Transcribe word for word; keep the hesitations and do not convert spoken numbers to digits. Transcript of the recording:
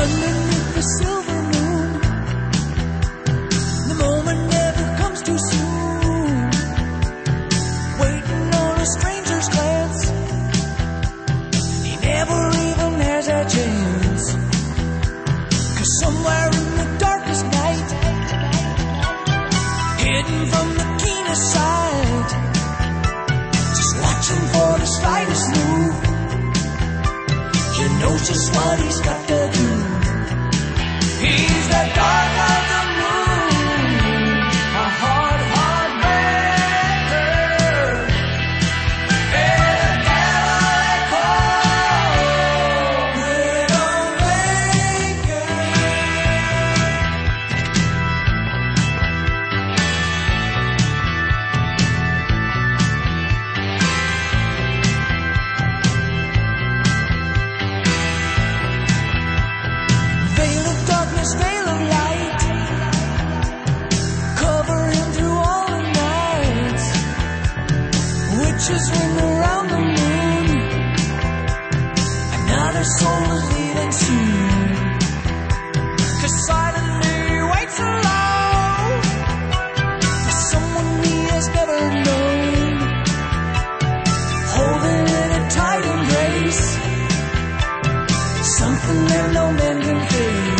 underneath the silver moon. The moment never comes too soon. Waiting on a stranger's glance. He never even has a chance. 'Cause somewhere in the darkest night, hidden from the keenest sight, just watching for the slightest move, he knows just what he's got to do. He's the dark of the moon, a hard, hard breaker. And the devil they call Widowmaker. Veil of darkness, veil of light, cover him through all the nights. Witches ring around the moon, another soul is leaving soon. 'Cause silently he waits alone for someone he has never known, holding in a tight embrace something that no man can face.